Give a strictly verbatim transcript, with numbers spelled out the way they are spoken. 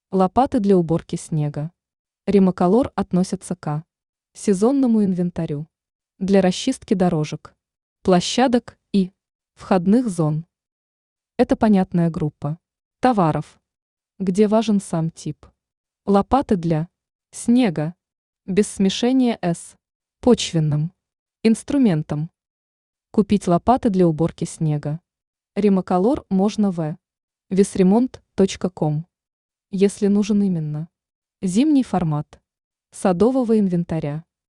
Лопаты для уборки снега. Римоколор относятся к сезонному инвентарю для расчистки дорожек, площадок и входных зон. Это понятная группа товаров, где важен сам тип. Лопаты для снега без смешения с почвенным инструментом. Купить лопаты для уборки снега. Римоколор можно в весремонт точка ком. Если нужен именно зимний формат садового инвентаря.